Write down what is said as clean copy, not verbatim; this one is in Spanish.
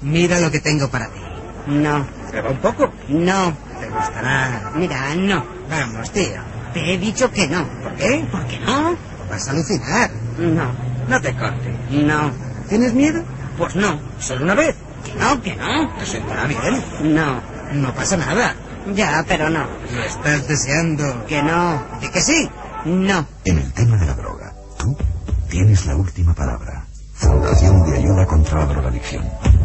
Mira lo que tengo para ti. No. Prueba un poco. No. Te gustará. Mira, no. Vamos, tío. Te he dicho que no. ¿Por qué? ¿Por qué no? Vas a alucinar. No. No te cortes. No. ¿Tienes miedo? Pues no. Solo una vez. Que no. Te sentará bien. No. No pasa nada. Ya, pero no. Lo estás deseando. Que no. ¿De que sí? No. En el tema de la droga, tú tienes la última palabra. Fundación de Ayuda contra la Drogadicción.